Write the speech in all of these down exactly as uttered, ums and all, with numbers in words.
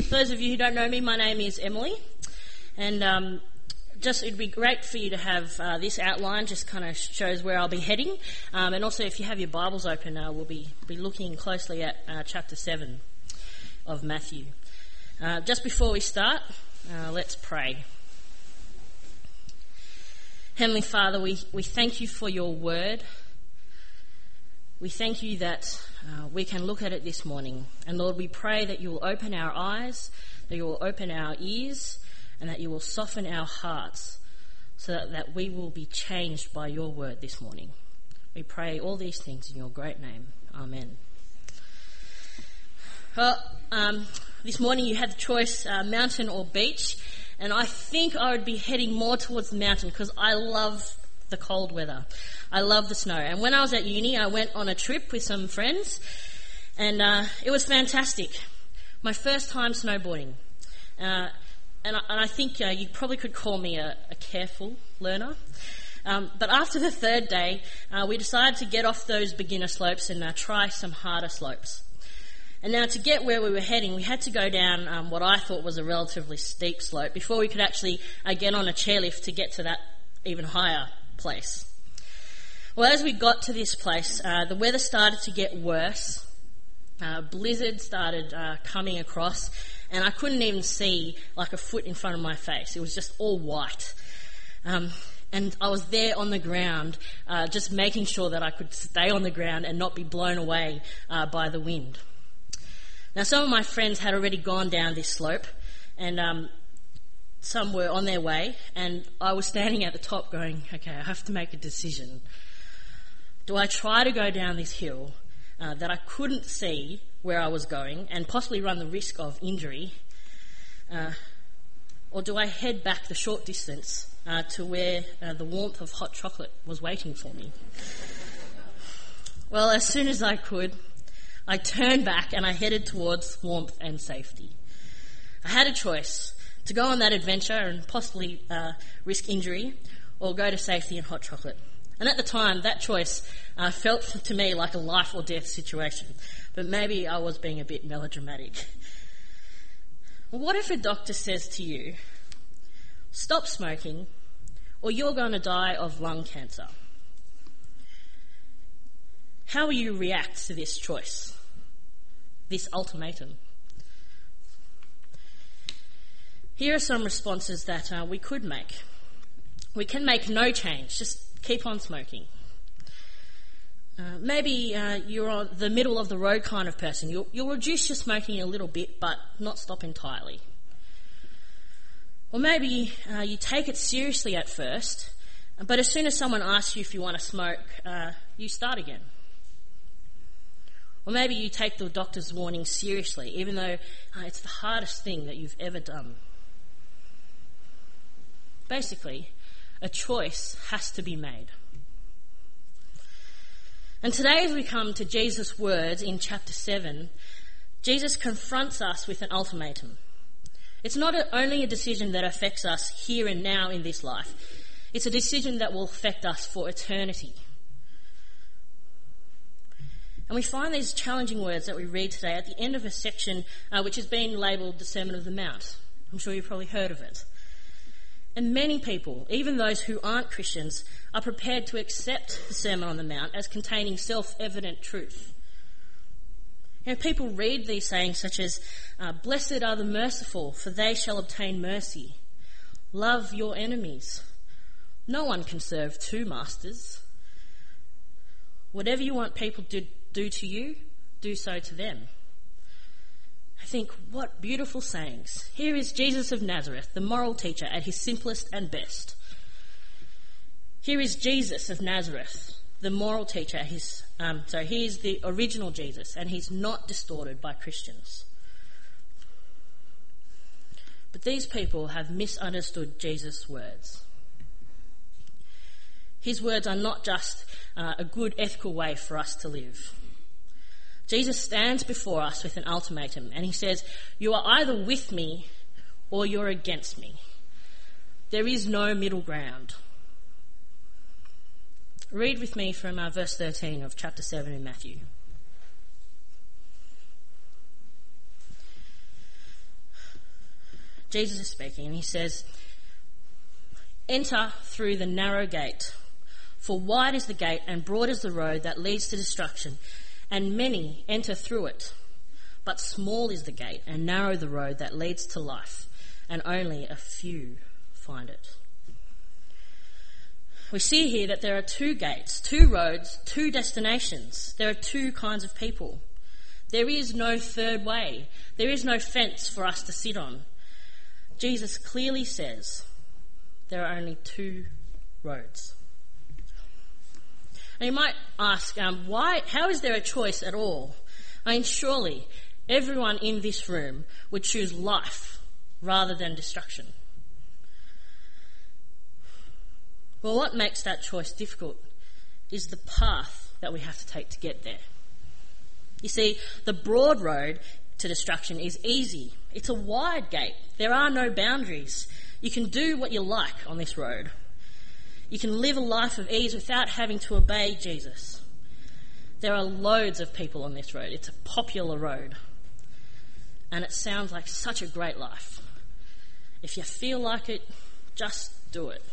For those of you who don't know me, my name is Emily, and um, just it'd be great for you to have uh, this outline. Just kind of shows where I'll be heading, um, and also if you have your Bibles open, uh, we'll be be looking closely at uh, chapter seven of Matthew. Uh, just before we start, uh, let's pray. Heavenly Father, we, we thank you for your word. We thank you that uh, we can look at it this morning. And Lord, we pray that you will open our eyes, that you will open our ears, and that you will soften our hearts so that, that we will be changed by your word this morning. We pray all these things in your great name. Amen. Well, um, this morning you had the choice, uh, mountain or beach. And I think I would be heading more towards the mountain because I love the cold weather. I love the snow. And when I was at uni, I went on a trip with some friends, and uh, it was fantastic. My first time snowboarding. Uh, and, I, and I think uh, you probably could call me a, a careful learner. Um, but after the third day, uh, we decided to get off those beginner slopes and uh, try some harder slopes. And now to get where we were heading, we had to go down um, what I thought was a relatively steep slope before we could actually uh, get on a chairlift to get to that even higher place. Well, as we got to this place, uh, the weather started to get worse. Uh, blizzard started uh, coming across, and I couldn't even see like a foot in front of my face. It was just all white. Um, and I was there on the ground, uh, just making sure that I could stay on the ground and not be blown away uh, by the wind. Now, some of my friends had already gone down this slope, and um, some were on their way, and I was standing at the top going, okay, I have to make a decision. Do I try to go down this hill uh, that I couldn't see where I was going and possibly run the risk of injury, uh, or do I head back the short distance uh, to where uh, the warmth of hot chocolate was waiting for me? Well, as soon as I could, I turned back and I headed towards warmth and safety. I had a choice to go on that adventure and possibly uh, risk injury, or go to safety and hot chocolate. And at the time, that choice uh, felt to me like a life or death situation, but maybe I was being a bit melodramatic. Well, what if a doctor says to you, stop smoking or you're going to die of lung cancer? How will you react to this choice? This ultimatum? Here are some responses that uh, we could make. We can make no change, just keep on smoking. Uh, maybe uh, you're on the middle of the road kind of person. You'll, you'll reduce your smoking a little bit, but not stop entirely. Or maybe uh, you take it seriously at first, but as soon as someone asks you if you want to smoke, uh, you start again. Or maybe you take the doctor's warning seriously, even though uh, it's the hardest thing that you've ever done. Basically, a choice has to be made. And today, as we come to Jesus' words in chapter seven, Jesus confronts us with an ultimatum. It's not a, only a decision that affects us here and now in this life. It's a decision that will affect us for eternity. And we find these challenging words that we read today at the end of a section uh, which has been labelled the Sermon of the Mount. I'm sure you've probably heard of it. And many people, even those who aren't Christians, are prepared to accept the Sermon on the Mount as containing self-evident truth. You know, people read these sayings such as, uh, blessed are the merciful, for they shall obtain mercy. Love your enemies. No one can serve two masters. Whatever you want people to do to you, do so to them. I think, what beautiful sayings. Here is Jesus of Nazareth, the moral teacher, at his simplest and best. Here is Jesus of Nazareth, the moral teacher. At his, um, so he is the original Jesus, and he's not distorted by Christians. But these people have misunderstood Jesus' words. His words are not just uh, a good ethical way for us to live. Jesus stands before us with an ultimatum, and he says, you are either with me or you're against me. There is no middle ground. Read with me from uh, verse thirteen of chapter seven in Matthew. Jesus is speaking, and he says, "Enter through the narrow gate, for wide is the gate and broad is the road that leads to destruction, and many enter through it. But small is the gate and narrow the road that leads to life, and only a few find it." We see here that there are two gates, two roads, two destinations. There are two kinds of people. There is no third way. There is no fence for us to sit on. Jesus clearly says there are only two roads. And you might ask, um, why? How is there a choice at all? I mean, surely everyone in this room would choose life rather than destruction. Well, what makes that choice difficult is the path that we have to take to get there. You see, the broad road to destruction is easy. It's a wide gate. There are no boundaries. You can do what you like on this road. You can live a life of ease without having to obey Jesus. There are loads of people on this road. It's a popular road. And it sounds like such a great life. If you feel like it, just do it.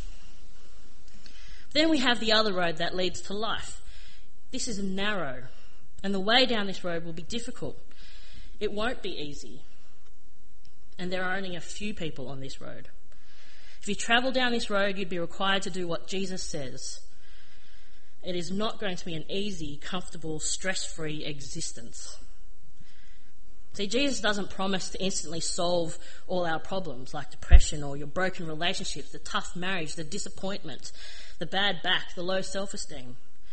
Then we have the other road that leads to life. This is narrow, and the way down this road will be difficult. It won't be easy. And there are only a few people on this road. If you travel down this road, you'd be required to do what Jesus says. It is not going to be an easy, comfortable, stress-free existence. See, Jesus doesn't promise to instantly solve all our problems, like depression or your broken relationships, the tough marriage, the disappointment, the bad back, the low self-esteem.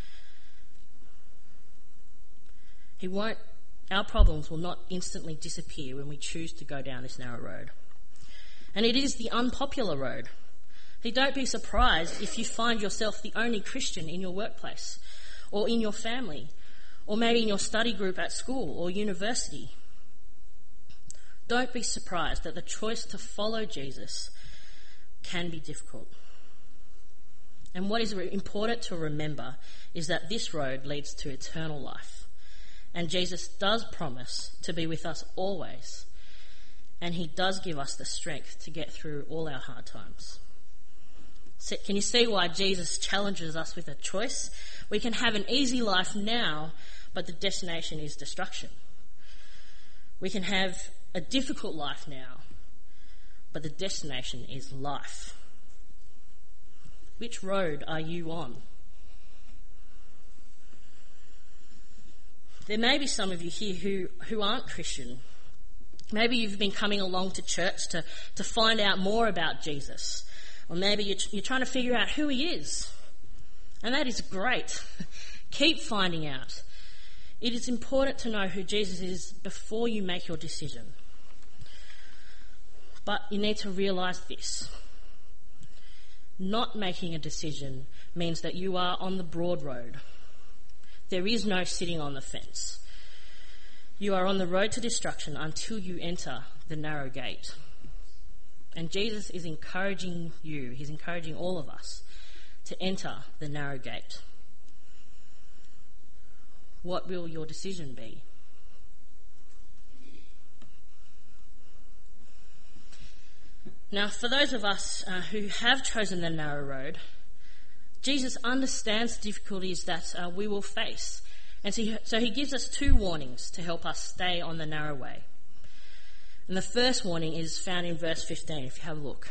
He won't, our problems will not instantly disappear when we choose to go down this narrow road. And it is the unpopular road. See, don't be surprised if you find yourself the only Christian in your workplace, or in your family, or maybe in your study group at school or university. Don't be surprised that the choice to follow Jesus can be difficult. And what is important to remember is that this road leads to eternal life. And Jesus does promise to be with us always. And he does give us the strength to get through all our hard times. So can you see why Jesus challenges us with a choice? We can have an easy life now, but the destination is destruction. We can have a difficult life now, but the destination is life. Which road are you on? There may be some of you here who, who aren't Christian. Maybe you've been coming along to church to, to find out more about Jesus. Or maybe you're, you're trying to figure out who he is. And that is great. Keep finding out. It is important to know who Jesus is before you make your decision. But you need to realise this. Not making a decision means that you are on the broad road. There is no sitting on the fence. You are on the road to destruction until you enter the narrow gate. And Jesus is encouraging you, he's encouraging all of us to enter the narrow gate. What will your decision be? Now, for those of us uh, who have chosen the narrow road, Jesus understands the difficulties that uh, we will face. And so he, so he gives us two warnings to help us stay on the narrow way. And the first warning is found in verse fifteen, if you have a look.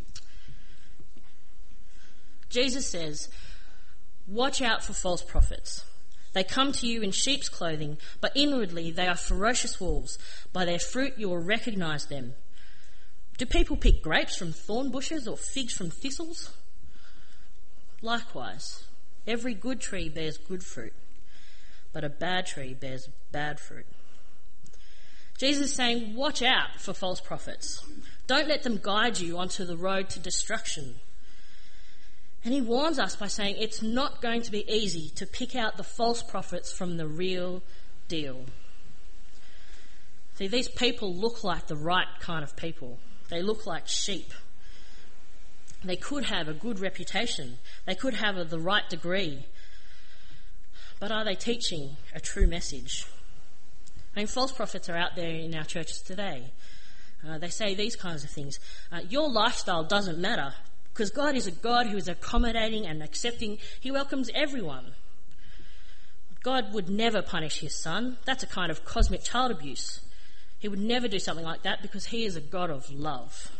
Jesus says, "Watch out for false prophets. They come to you in sheep's clothing, but inwardly they are ferocious wolves. By their fruit you will recognise them. Do people pick grapes from thorn bushes or figs from thistles? Likewise, every good tree bears good fruit, but a bad tree bears bad fruit." Jesus is saying, watch out for false prophets. Don't let them guide you onto the road to destruction. And he warns us by saying it's not going to be easy to pick out the false prophets from the real deal. See, these people look like the right kind of people. They look like sheep. They could have a good reputation. They could have a, the right degree. But are they teaching a true message? I mean, false prophets are out there in our churches today. Uh, they say these kinds of things. Uh, your lifestyle doesn't matter because God is a God who is accommodating and accepting. He welcomes everyone. God would never punish his son. That's a kind of cosmic child abuse. He would never do something like that because he is a God of love.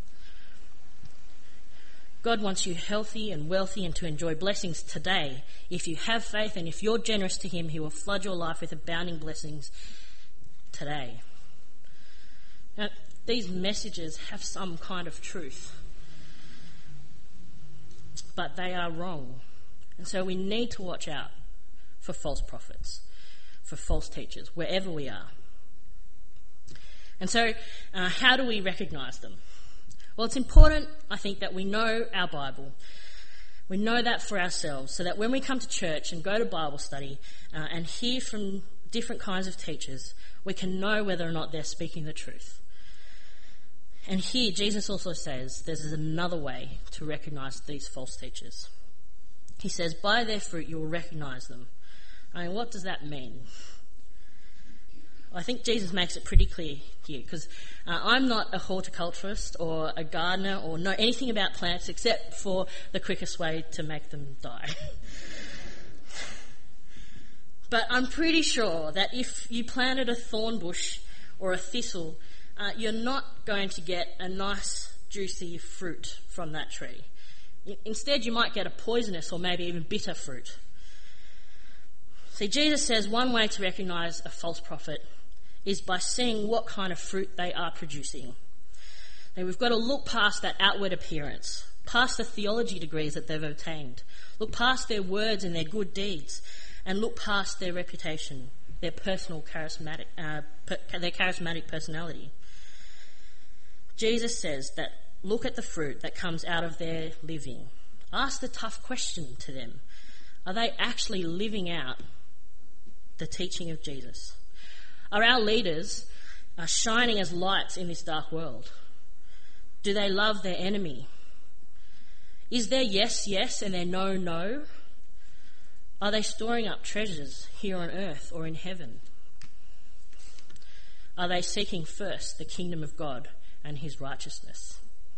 God wants you healthy and wealthy and to enjoy blessings today. If you have faith and if you're generous to him, he will flood your life with abounding blessings today. Now, these messages have some kind of truth, but they are wrong. And so we need to watch out for false prophets, for false teachers, wherever we are. And so, uh, how do we recognise them? Well, it's important, I think, that we know our Bible. We know that for ourselves, so that when we come to church and go to Bible study uh, and hear from different kinds of teachers, we can know whether or not they're speaking the truth. And here, Jesus also says there's another way to recognise these false teachers. He says, by their fruit you will recognise them. I mean, what does that mean? I think Jesus makes it pretty clear here, because uh, I'm not a horticulturist or a gardener or know anything about plants except for the quickest way to make them die. But I'm pretty sure that if you planted a thorn bush or a thistle, uh, you're not going to get a nice, juicy fruit from that tree. Instead, you might get a poisonous or maybe even bitter fruit. See, Jesus says one way to recognise a false prophet is by seeing what kind of fruit they are producing. Now, we've got to look past that outward appearance, past the theology degrees that they've obtained, look past their words and their good deeds, and look past their reputation, their personal charismatic, uh, per- their charismatic personality. Jesus says that look at the fruit that comes out of their living. Ask the tough question to them. Are they actually living out the teaching of Jesus? Are our leaders uh, shining as lights in this dark world? Do they love their enemy? Is their yes, yes and their no, no? Are they storing up treasures here on earth or in heaven? Are they seeking first the kingdom of God and his righteousness?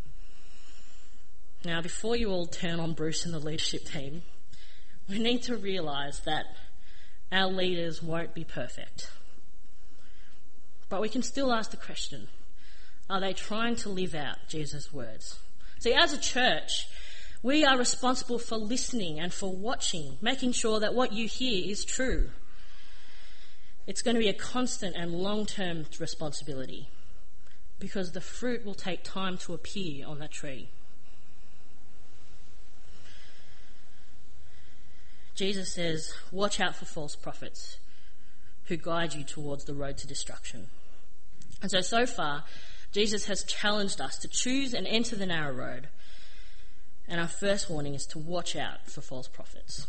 Now, before you all turn on Bruce and the leadership team, we need to realise that our leaders won't be perfect. But we can still ask the question, are they trying to live out Jesus' words? See, as a church, we are responsible for listening and for watching, making sure that what you hear is true. It's going to be a constant and long-term responsibility because the fruit will take time to appear on that tree. Jesus says, watch out for false prophets who guide you towards the road to destruction. And so, so far, Jesus has challenged us to choose and enter the narrow road. And our first warning is to watch out for false prophets.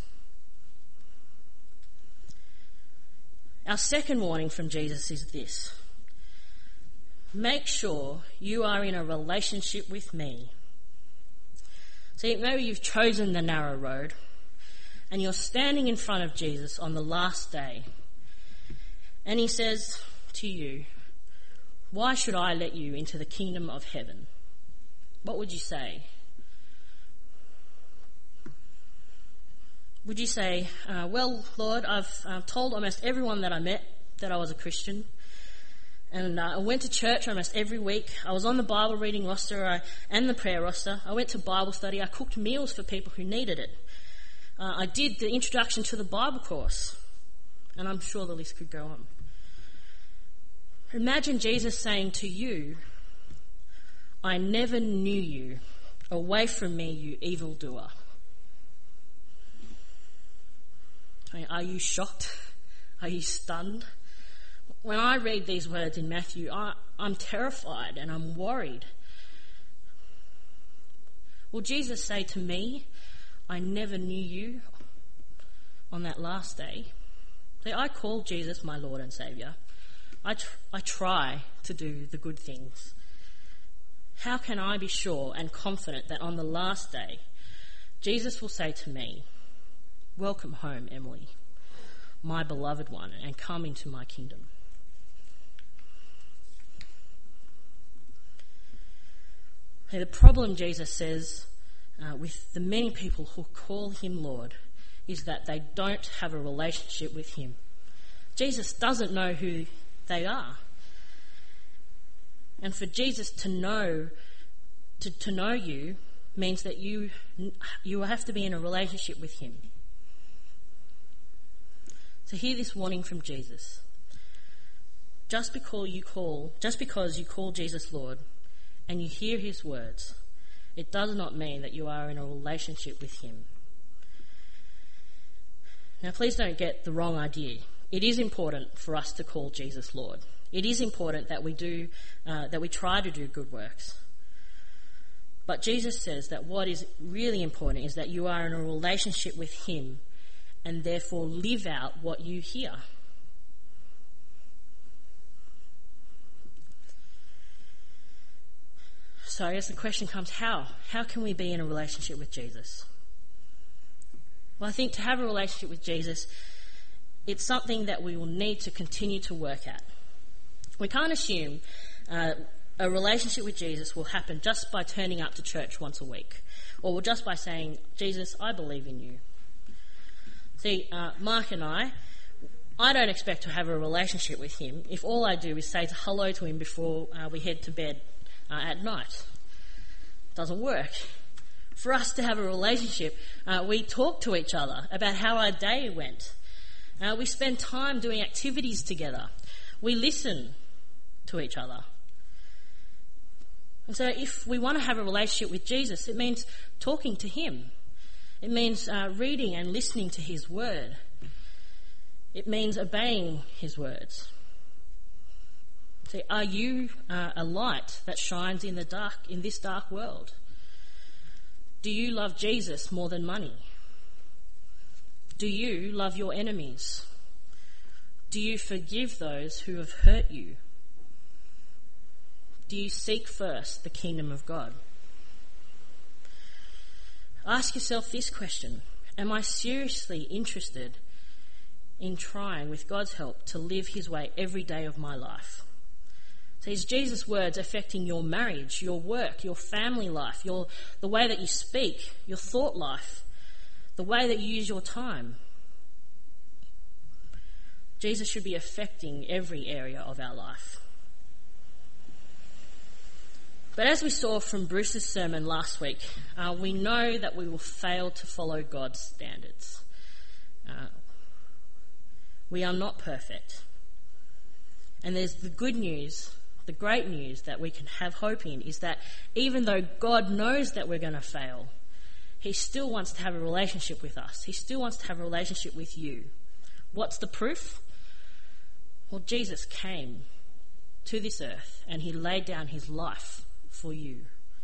Our second warning from Jesus is this. Make sure you are in a relationship with me. See, maybe you've chosen the narrow road and you're standing in front of Jesus on the last day. And he says to you, why should I let you into the kingdom of heaven? What would you say? Would you say, uh, well, Lord, I've uh, told almost everyone that I met that I was a Christian. And uh, I went to church almost every week. I was on the Bible reading roster I, and the prayer roster. I went to Bible study. I cooked meals for people who needed it. Uh, I did the introduction to the Bible course. And I'm sure the list could go on. Imagine Jesus saying to you, I never knew you. Away from me, you evildoer. I mean, are you shocked? Are you stunned? When I read these words in Matthew, I, I'm terrified and I'm worried. Will Jesus say to me, I never knew you on that last day? See, I call Jesus my Lord and Saviour. I, tr- I try to do the good things. How can I be sure and confident that on the last day, Jesus will say to me, welcome home, Emily, my beloved one, and come into my kingdom? Now, the problem, Jesus says, uh, with the many people who call him Lord is that they don't have a relationship with him. Jesus doesn't know who they are. And for Jesus to know, to, to know you means that you you have to be in a relationship with him. So hear this warning from Jesus. Just because you call, just because you call Jesus Lord and you hear his words, it does not mean that you are in a relationship with him. Now, please don't get the wrong idea. It is important for us to call Jesus Lord. It is important that we do, uh, that we try to do good works. But Jesus says that what is really important is that you are in a relationship with him and therefore live out what you hear. So I guess the question comes, how? How can we be in a relationship with Jesus? Well, I think to have a relationship with Jesus, it's something that we will need to continue to work at. We can't assume uh, a relationship with Jesus will happen just by turning up to church once a week, or just by saying, Jesus, I believe in you. See, uh, Mark and I, I don't expect to have a relationship with him if all I do is say hello to him before uh, we head to bed uh, at night. Doesn't work. For us to have a relationship, uh, we talk to each other about how our day went. Uh, we spend time doing activities together. We listen to each other. And so if we want to have a relationship with Jesus, it means talking to him. It means uh, reading and listening to his word. It means obeying his words. See, are you uh, a light that shines in the dark, in this dark world? Do you love Jesus more than money? Do you love your enemies? Do you forgive those who have hurt you? Do you seek first the kingdom of God? Ask yourself this question. Am I seriously interested in trying, with God's help, to live his way every day of my life? So is Jesus' words affecting your marriage, your work, your family life, your the way that you speak, your thought life, the way that you use your time? Jesus should be affecting every area of our life. But as we saw from Bruce's sermon last week, uh, we know that we will fail to follow God's standards. Uh, we are not perfect. And there's the good news, the great news that we can have hope in is that even though God knows that we're going to fail, he still wants to have a relationship with us. He still wants to have a relationship with you. What's the proof? Well, Jesus came to this earth and he laid down his life for you.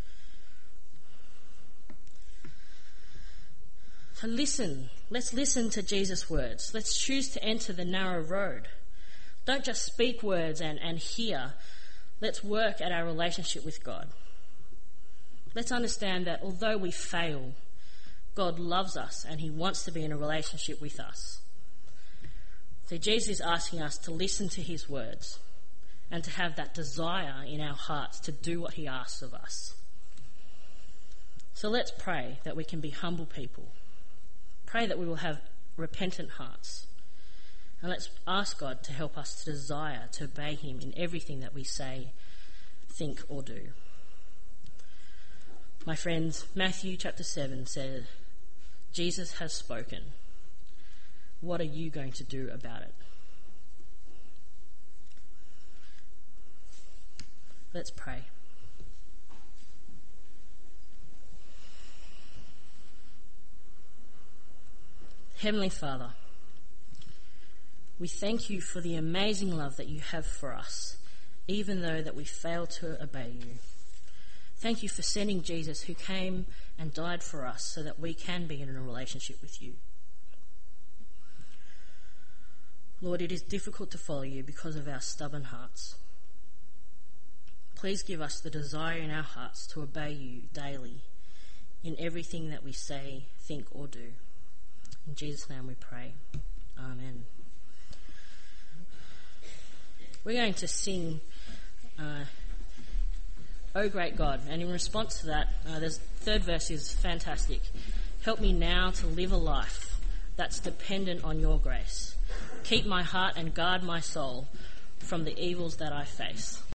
So listen, let's listen to Jesus' words. Let's choose to enter the narrow road. Don't just speak words and, and hear. Let's work at our relationship with God. Let's understand that although we fail, God loves us and he wants to be in a relationship with us. So Jesus is asking us to listen to his words and to have that desire in our hearts to do what he asks of us. So let's pray that we can be humble people. Pray that we will have repentant hearts. And let's ask God to help us to desire to obey him in everything that we say, think or do. My friends, Matthew chapter seven said, Jesus has spoken. What are you going to do about it? Let's pray. Heavenly Father, we thank you for the amazing love that you have for us, even though that we fail to obey you. Thank you for sending Jesus who came and died for us so that we can be in a relationship with you. Lord, it is difficult to follow you because of our stubborn hearts. Please give us the desire in our hearts to obey you daily in everything that we say, think or do. In Jesus' name we pray. Amen. We're going to sing uh, "O great God." And in response to that, uh, the third verse is fantastic. "Help me now to live a life that's dependent on your grace. Keep my heart and guard my soul from the evils that I face."